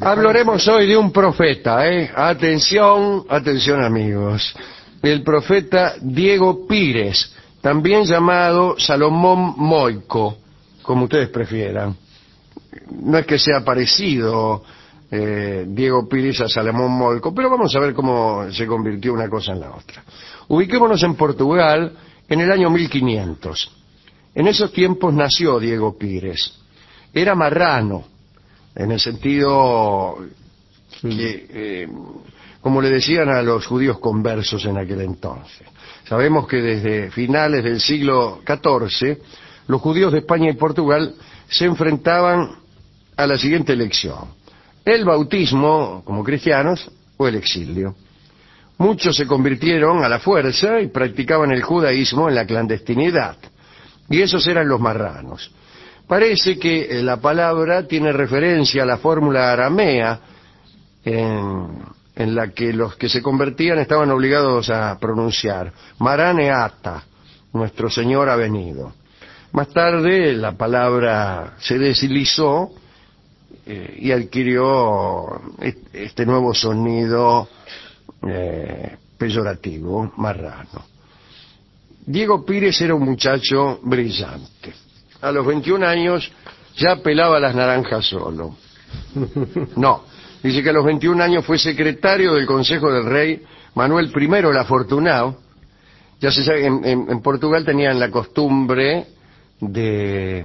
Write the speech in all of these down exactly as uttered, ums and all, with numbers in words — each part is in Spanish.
Hablaremos hoy de un profeta, ¿eh? Atención, atención amigos. El profeta Diego Pires, también llamado Salomón Molco, como ustedes prefieran. No es que sea parecido eh, Diego Pires a Salomón Molco, pero vamos a ver cómo se convirtió una cosa en la otra. Ubiquémonos en Portugal en el año mil quinientos. En esos tiempos nació Diego Pires. Era marrano, en el sentido que, eh, como le decían a los judíos conversos en aquel entonces. Sabemos que desde finales del siglo catorce, los judíos de España y Portugal se enfrentaban a la siguiente elección: el bautismo como cristianos o el exilio. Muchos se convirtieron a la fuerza y practicaban el judaísmo en la clandestinidad, y esos eran los marranos. Parece que la palabra tiene referencia a la fórmula aramea en, en la que los que se convertían estaban obligados a pronunciar Maraneata, nuestro Señor ha venido. Más tarde la palabra se deslizó eh, y adquirió este nuevo sonido eh, peyorativo, marrano. Diego Pires era un muchacho brillante. A los veintiún años ya pelaba las naranjas solo. No, dice que a los veintiún años fue secretario del Consejo del Rey Manuel primero el Afortunado. Ya se sabe, en, en, en Portugal tenían la costumbre de,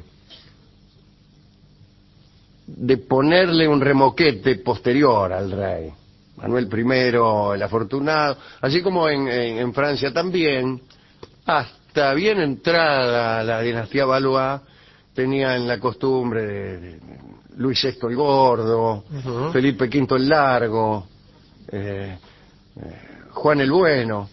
de ponerle un remoquete posterior al rey. Manuel primero el Afortunado, así como en, en, en Francia también. Hasta bien entrada la dinastía Valois, tenían la costumbre de, de Luis sexto el Gordo, uh-huh. Felipe quinto el Largo, eh, eh, Juan el Bueno,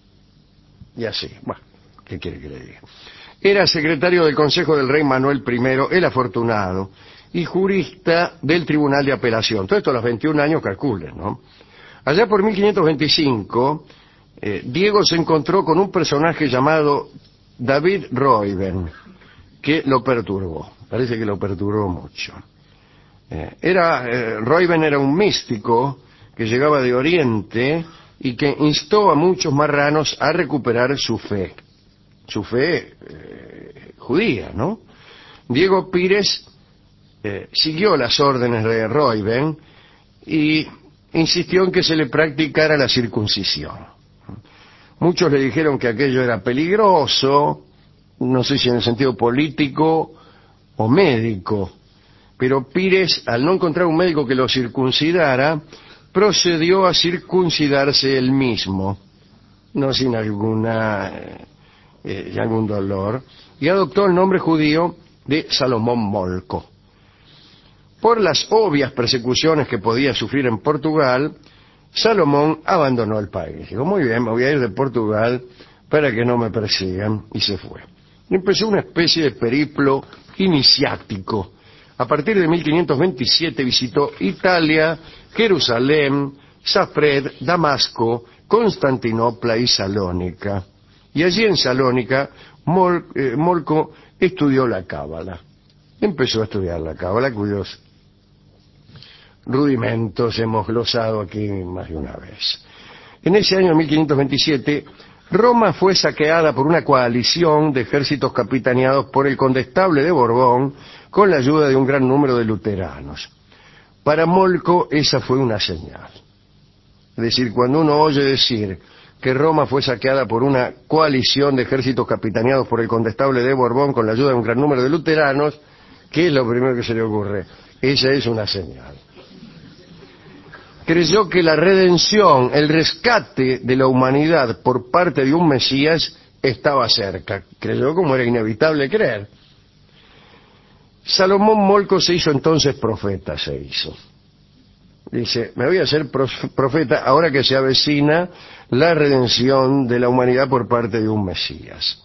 y así. Bueno, ¿qué quiere que le diga? Era secretario del Consejo del Rey Manuel primero el Afortunado y jurista del Tribunal de Apelación. Todo esto a los veintiún años, calculen, ¿no? Allá por mil quinientos veinticinco... Eh, Diego se encontró con un personaje llamado David Ruyven, que lo perturbó, parece que lo perturbó mucho. Eh, era, eh, Ruyven era un místico que llegaba de Oriente y que instó a muchos marranos a recuperar su fe, su fe eh, judía, ¿no? Diego Pires eh, siguió las órdenes de Ruyven y insistió en que se le practicara la circuncisión. Muchos le dijeron que aquello era peligroso, no sé si en el sentido político o médico, pero Pires, al no encontrar un médico que lo circuncidara, procedió a circuncidarse él mismo, no sin alguna eh, algún dolor, y adoptó el nombre judío de Salomón Molco. Por las obvias persecuciones que podía sufrir en Portugal, Salomón abandonó el país. Dijo, muy bien, me voy a ir de Portugal para que no me persigan, y se fue. Y empezó una especie de periplo iniciático. A partir de mil quinientos veintisiete visitó Italia, Jerusalén, Safed, Damasco, Constantinopla y Salónica. Y allí en Salónica, Mol, eh, Molco estudió la Cábala. Empezó a estudiar la Cábala, cuyos rudimentos hemos glosado aquí más de una vez. En ese año mil quinientos veintisiete, Roma fue saqueada por una coalición de ejércitos capitaneados por el condestable de Borbón con la ayuda de un gran número de luteranos. Para Molco esa fue una señal. Es decir, cuando uno oye decir que Roma fue saqueada por una coalición de ejércitos capitaneados por el condestable de Borbón con la ayuda de un gran número de luteranos, ¿qué es lo primero que se le ocurre? Esa es una señal. Creyó que la redención, el rescate de la humanidad por parte de un Mesías estaba cerca. Creyó como era inevitable creer. Salomón Molco se hizo entonces profeta, se hizo. Dice, me voy a hacer profeta ahora que se avecina la redención de la humanidad por parte de un Mesías.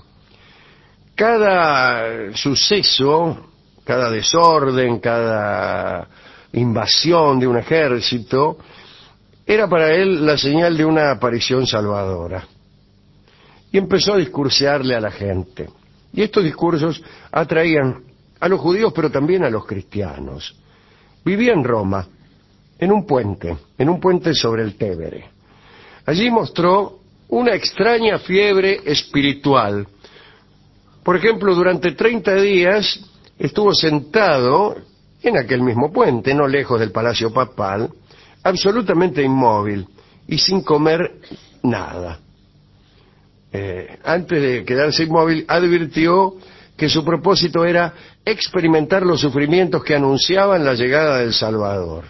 Cada suceso, cada desorden, cada invasión de un ejército, era para él la señal de una aparición salvadora. Y empezó a discursearle a la gente. Y estos discursos atraían a los judíos, pero también a los cristianos. Vivía en Roma, en un puente, en un puente sobre el Tévere. Allí mostró una extraña fiebre espiritual. Por ejemplo, durante treinta días estuvo sentado en aquel mismo puente, no lejos del Palacio Papal, absolutamente inmóvil y sin comer nada. Eh, antes de quedarse inmóvil, advirtió que su propósito era experimentar los sufrimientos que anunciaban la llegada del Salvador.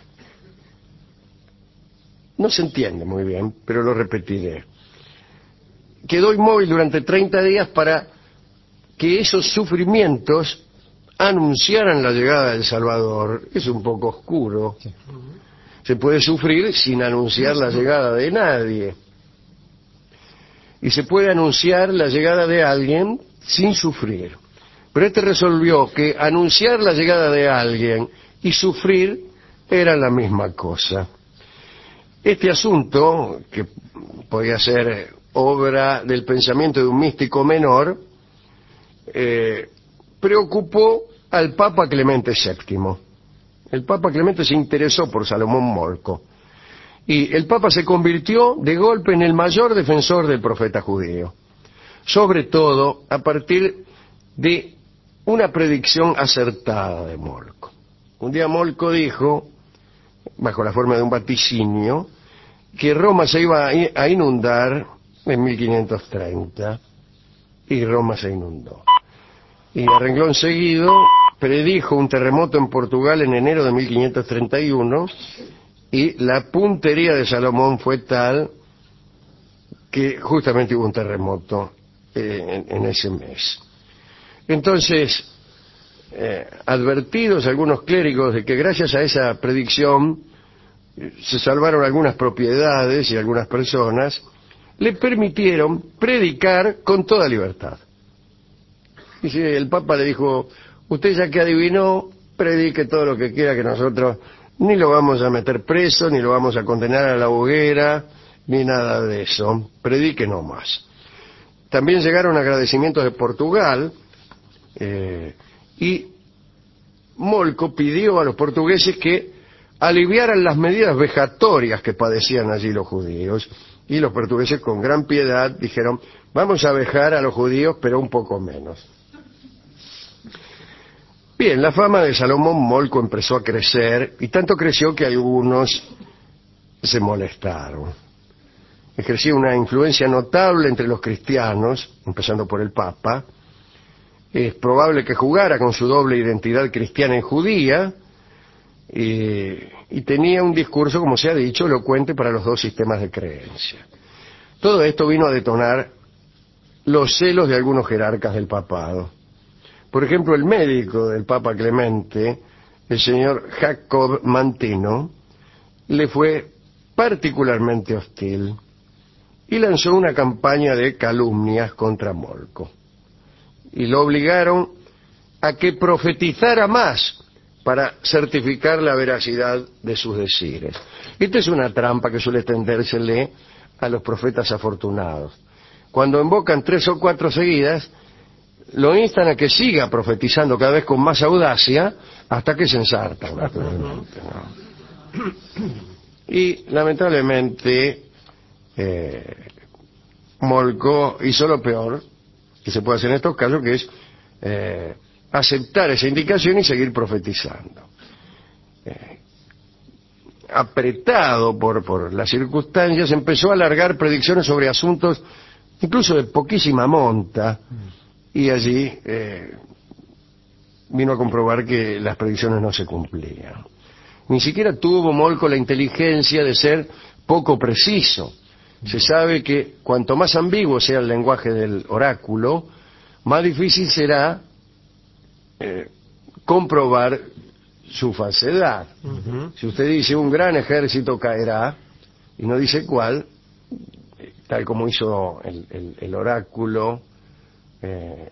No se entiende muy bien, pero lo repetiré. Quedó inmóvil durante treinta días para que esos sufrimientos anunciaran la llegada del Salvador. Es un poco oscuro. Se puede sufrir sin anunciar la llegada de nadie. Y se puede anunciar la llegada de alguien sin sufrir. Pero este resolvió que anunciar la llegada de alguien y sufrir era la misma cosa. Este asunto, que podía ser obra del pensamiento de un místico menor, eh, preocupó al Papa Clemente séptimo. El Papa Clemente se interesó por Salomón Moltke. Y el Papa se convirtió de golpe en el mayor defensor del profeta judío. Sobre todo a partir de una predicción acertada de Moltke. Un día Moltke dijo, bajo la forma de un vaticinio, que Roma se iba a inundar en mil quinientos treinta, y Roma se inundó. Y a renglón seguido predijo un terremoto en Portugal en enero de mil quinientos treinta y uno, y la puntería de Salomón fue tal que justamente hubo un terremoto eh, en, en ese mes. Entonces, eh, advertidos algunos clérigos de que gracias a esa predicción eh, se salvaron algunas propiedades y algunas personas, le permitieron predicar con toda libertad. Y si el Papa le dijo, usted ya que adivinó, predique todo lo que quiera, que nosotros ni lo vamos a meter preso, ni lo vamos a condenar a la hoguera, ni nada de eso. Predique nomás. También llegaron agradecimientos de Portugal, eh, y Moltke pidió a los portugueses que aliviaran las medidas vejatorias que padecían allí los judíos, y los portugueses con gran piedad dijeron, vamos a vejar a los judíos, pero un poco menos. Bien, la fama de Salomón Moltke empezó a crecer, y tanto creció que algunos se molestaron. Ejercía una influencia notable entre los cristianos, empezando por el Papa. Es probable que jugara con su doble identidad cristiana y judía, y, y tenía un discurso, como se ha dicho, elocuente para los dos sistemas de creencia. Todo esto vino a detonar los celos de algunos jerarcas del papado. Por ejemplo, el médico del Papa Clemente, el señor Jacob Mantino, le fue particularmente hostil y lanzó una campaña de calumnias contra Moltke. Y lo obligaron a que profetizara más para certificar la veracidad de sus decires. Esta es una trampa que suele tendérsele a los profetas afortunados. Cuando invocan tres o cuatro seguidas, lo instan a que siga profetizando cada vez con más audacia hasta que se ensartan, naturalmente, ¿no? Y lamentablemente eh, Moltke hizo lo peor que se puede hacer en estos casos, que es eh, aceptar esa indicación y seguir profetizando. Eh, apretado por, por las circunstancias, empezó a alargar predicciones sobre asuntos incluso de poquísima monta, y allí eh, vino a comprobar que las predicciones no se cumplían. Ni siquiera tuvo Moltke la inteligencia de ser poco preciso. Se sabe que cuanto más ambiguo sea el lenguaje del oráculo, más difícil será eh, comprobar su falsedad. Uh-huh. Si usted dice un gran ejército caerá, y no dice cuál, tal como hizo el, el, el oráculo eh,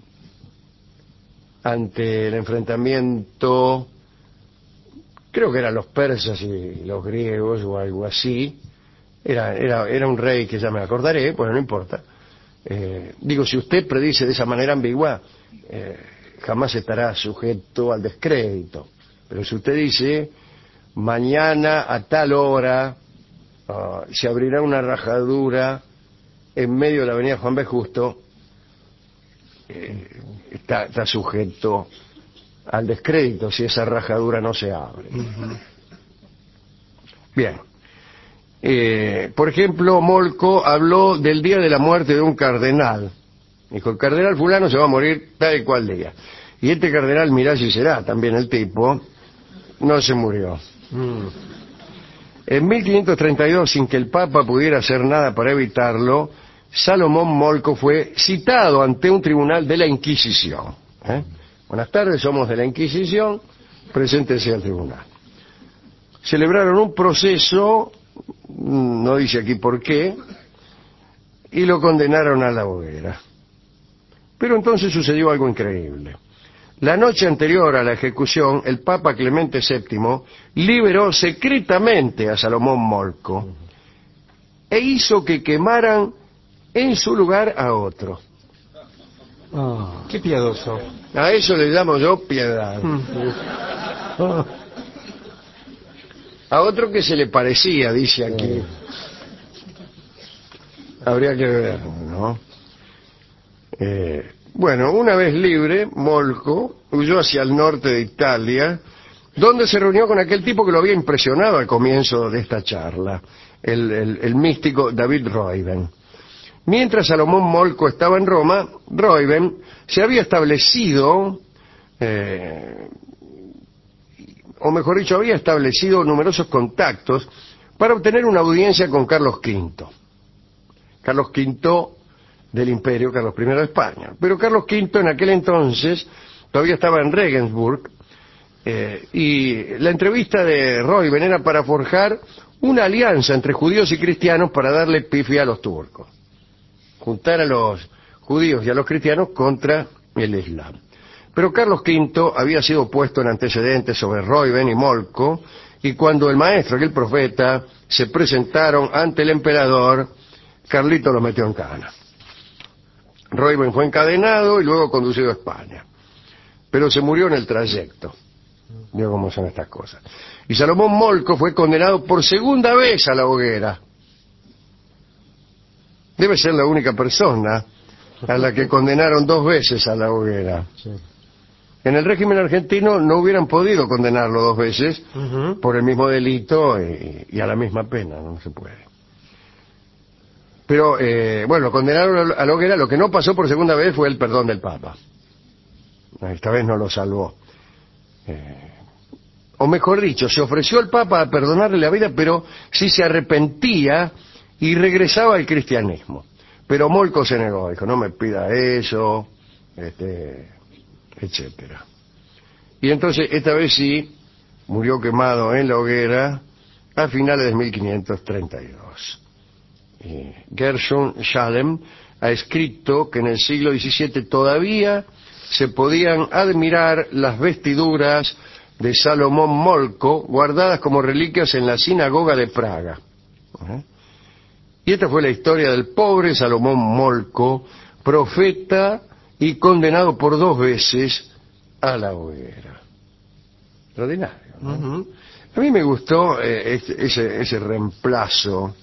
ante el enfrentamiento, creo que eran los persas y los griegos o algo así. Era, era, era un rey que ya me acordaré, pues no importa. Eh, digo, si usted predice de esa manera ambigua, eh, jamás estará sujeto al descrédito. Pero si usted dice mañana a tal hora uh, se abrirá una rajadura en medio de la avenida Juan B. Justo, eh, está, está sujeto al descrédito si esa rajadura no se abre. Uh-huh. Bien. Eh, por ejemplo, Moltko habló del día de la muerte de un cardenal. Dijo, el cardenal fulano se va a morir tal y cual día. Y este cardenal, mirá si será también el tipo, no se murió. Mm. En mil quinientos treinta y dos, sin que el Papa pudiera hacer nada para evitarlo, Salomón Moltko fue citado ante un tribunal de la Inquisición. ¿Eh? Buenas tardes, somos de la Inquisición, preséntese al tribunal. Celebraron un proceso, no dice aquí por qué, y lo condenaron a la hoguera. Pero entonces sucedió algo increíble. La noche anterior a la ejecución, el Papa Clemente séptimo liberó secretamente a Salomón Moltko e hizo que quemaran en su lugar a otro. Oh, qué piadoso. A eso le llamo yo piedad. Mm. Oh. A otro que se le parecía, dice aquí. Habría que ver, ¿no? Eh, bueno, una vez libre, Moltko huyó hacia el norte de Italia, donde se reunió con aquel tipo que lo había impresionado al comienzo de esta charla, el, el, el místico David Roiben. Mientras Salomón Moltko estaba en Roma, Roiben se había establecido, eh, o mejor dicho, había establecido numerosos contactos para obtener una audiencia con Carlos quinto. Carlos quinto del Imperio, Carlos primero de España. Pero Carlos quinto en aquel entonces todavía estaba en Regensburg, eh, y la entrevista de Roiben era para forjar una alianza entre judíos y cristianos para darle pifia a los turcos. Juntar a los judíos y a los cristianos contra el Islam. Pero Carlos quinto había sido puesto en antecedentes sobre Roiben y Moltko, y cuando el maestro y el profeta se presentaron ante el emperador, Carlito lo metió en cana. Roiben fue encadenado y luego conducido a España. Pero se murió en el trayecto. Digo cómo son estas cosas. Y Salomón Moltko fue condenado por segunda vez a la hoguera. Debe ser la única persona a la que condenaron dos veces a la hoguera. Sí. En el régimen argentino no hubieran podido condenarlo dos veces uh-huh. por el mismo delito y, y a la misma pena, no se puede. Pero, eh, bueno, lo condenaron a la hoguera. Lo que no pasó por segunda vez fue el perdón del Papa. Esta vez no lo salvó. Eh, o mejor dicho, se ofreció el Papa a perdonarle la vida, pero si se arrepentía y regresaba al cristianismo. Pero Moltko se negó, dijo, no me pida eso, este, etcétera. Y entonces, esta vez sí, murió quemado en la hoguera a finales de mil quinientos treinta y dos. Eh, Gershon Schalem ha escrito que en el siglo diecisiete todavía se podían admirar las vestiduras de Salomón Moltko guardadas como reliquias en la sinagoga de Praga. ¿Eh? Y esta fue la historia del pobre Salomón Moltko, profeta y condenado por dos veces a la hoguera. Extraordinario, ¿no? Uh-huh. A mí me gustó eh, ese, ese, ese reemplazo.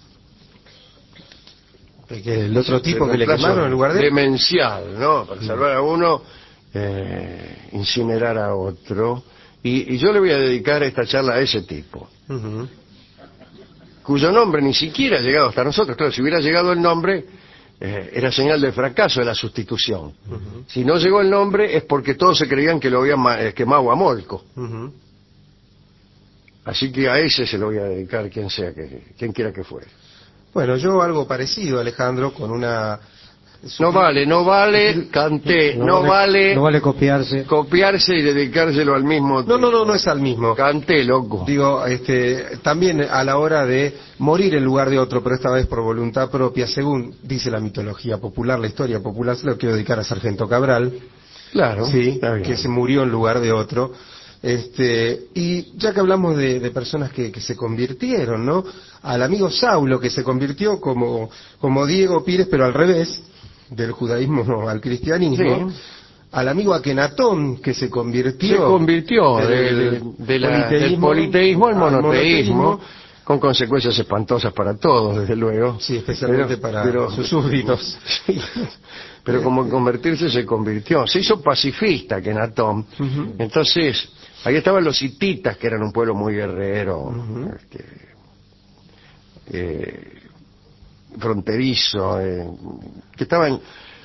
Que el otro tipo que le quemaron en lugar de... Demencial, ¿no? Para salvar a uno, eh, incinerar a otro. Y, y yo le voy a dedicar esta charla a ese tipo. Uh-huh. Cuyo nombre ni siquiera ha llegado hasta nosotros. Claro, si hubiera llegado el nombre, eh, era señal de fracaso de la sustitución. Uh-huh. Si no llegó el nombre es porque todos se creían que lo habían eh, quemado a Moltko. Uh-huh. Así que a ese se lo voy a dedicar, quien sea que, quien quiera que fuere. Bueno, yo algo parecido, Alejandro, con una... No vale, no vale, canté, no, no vale, vale... No vale copiarse. Copiarse y dedicárselo al mismo... No, no, no, no es al mismo. Canté, loco. Digo, este, también a la hora de morir en lugar de otro, pero esta vez por voluntad propia, según dice la mitología popular, la historia popular, se lo quiero dedicar a Sargento Cabral. Claro. Sí, que se murió en lugar de otro. Este, y ya que hablamos de, de personas que, que se convirtieron, ¿no? Al amigo Saulo, que se convirtió como, como Diego Pires, pero al revés, del judaísmo no, al cristianismo. Sí. al amigo Akenatón, que se convirtió... Se convirtió del, del, de la, politeísmo, del politeísmo al monoteísmo, monoteísmo, con consecuencias espantosas para todos, desde luego. Sí, especialmente pero, para pero, sus súbditos. Sí, pero como en convertirse se convirtió. Se hizo pacifista Akenatón. Uh-huh. Entonces, ahí estaban los hititas, que eran un pueblo muy guerrero, Uh-huh. este, eh, fronterizo, eh, que estaban...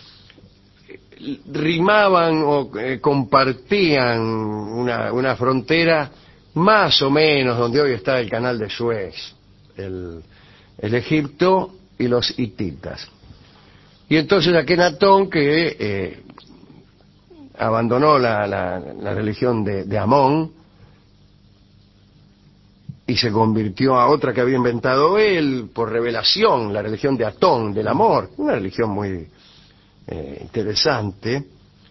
rimaban o eh, compartían una, una frontera más o menos donde hoy está el canal de Suez, el, el Egipto y los hititas. Y entonces Akenatón, que eh, abandonó la, la, la religión de, de Amón y se convirtió a otra que había inventado él por revelación, la religión de Atón, del amor, una religión muy eh, interesante.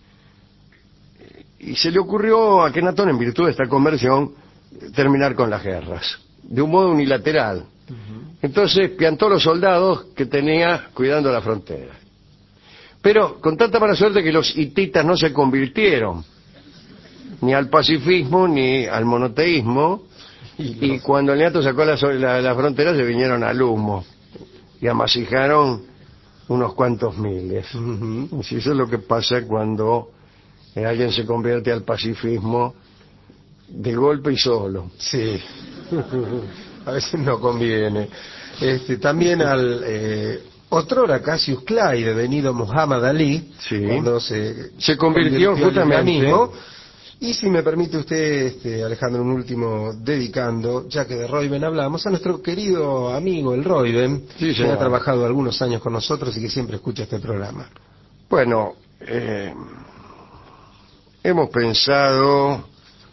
Y se le ocurrió a Akenatón, en virtud de esta conversión, terminar con las guerras, de un modo unilateral. Uh-huh. Entonces piantó los soldados que tenía cuidando la frontera. Pero con tanta mala suerte que los hititas no se convirtieron ni al pacifismo ni al monoteísmo, y, y cuando el Niato sacó la, la, la frontera se vinieron al humo y amasijaron unos cuantos miles. Uh-huh. Y eso es lo que pasa cuando Eh, alguien se convierte al pacifismo de golpe y solo. Sí, a veces no conviene. Este, también al eh, otrora Cassius Clay, devenido Muhammad Ali, sí, cuando se, se convirtió, convirtió justamente. Y si me permite usted, este, Alejandro, un último dedicando, ya que de Royben hablamos, a nuestro querido amigo el Royben, sí, que ha trabajado algunos años con nosotros y que siempre escucha este programa. Bueno, eh... hemos pensado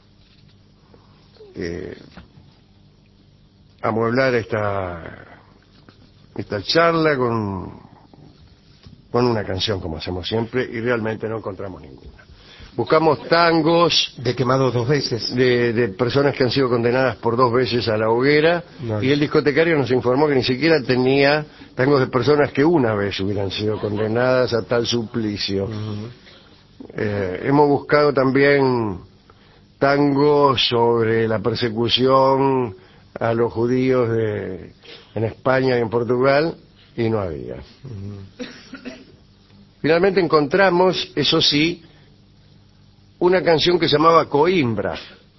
eh, amueblar esta esta charla con con una canción, como hacemos siempre, y realmente no encontramos ninguna. Buscamos tangos de quemados dos veces, de, de personas que han sido condenadas por dos veces a la hoguera, no, y el discotecario nos informó que ni siquiera tenía tangos de personas que una vez hubieran sido condenadas a tal suplicio. Uh-huh. Eh, hemos buscado también tangos sobre la persecución a los judíos de, en España y en Portugal, y no había. Uh-huh. Finalmente encontramos, eso sí, una canción que se llamaba Coimbra,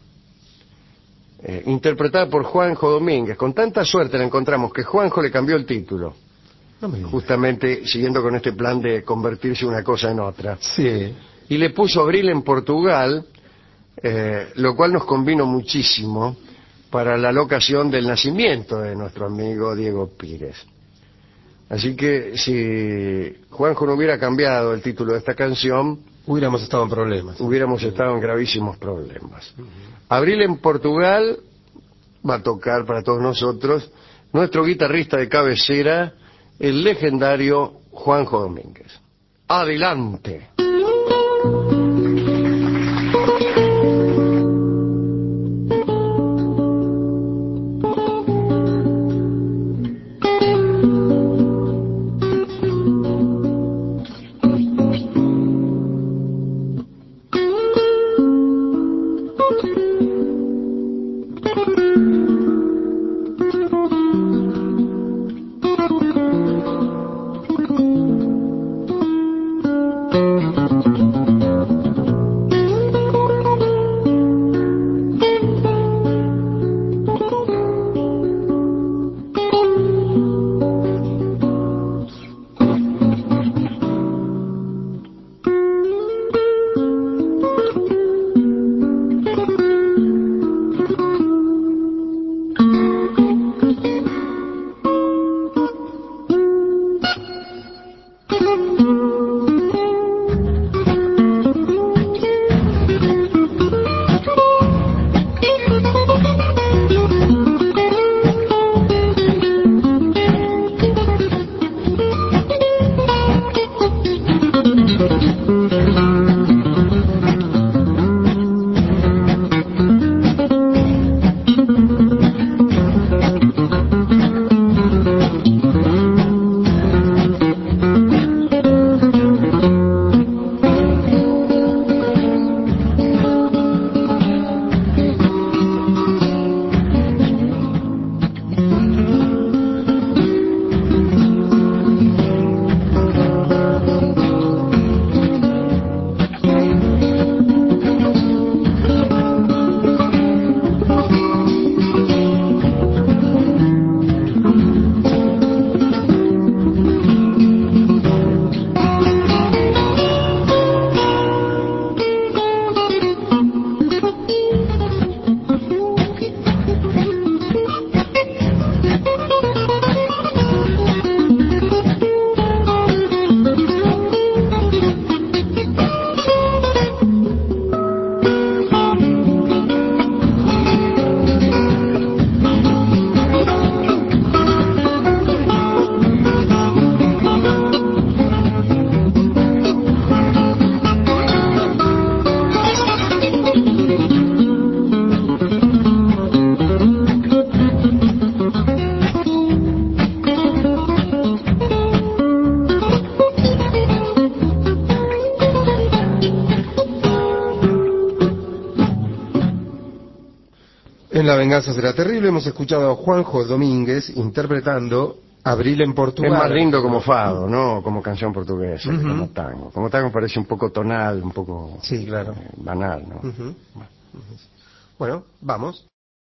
eh, interpretada por Juanjo Domínguez. Con tanta suerte la encontramos que Juanjo le cambió el título, no justamente siguiendo con este plan de convertirse una cosa en otra. Sí. Y le puso Abril en Portugal, eh, lo cual nos convino muchísimo para la locación del nacimiento de nuestro amigo Diego Pires. Así que si Juanjo no hubiera cambiado el título de esta canción, hubiéramos estado en problemas. Hubiéramos estado en gravísimos problemas. Uh-huh. Abril en Portugal va a tocar para todos nosotros nuestro guitarrista de cabecera, el legendario Juanjo Domínguez. Adelante. En La venganza será terrible hemos escuchado a Juanjo Domínguez interpretando Abril en Portugal. Es más lindo como fado, ¿no? Como canción portuguesa, Uh-huh. como tango. Como tango parece un poco tonal, un poco sí, claro. eh, banal, ¿no? Uh-huh. Bueno, vamos.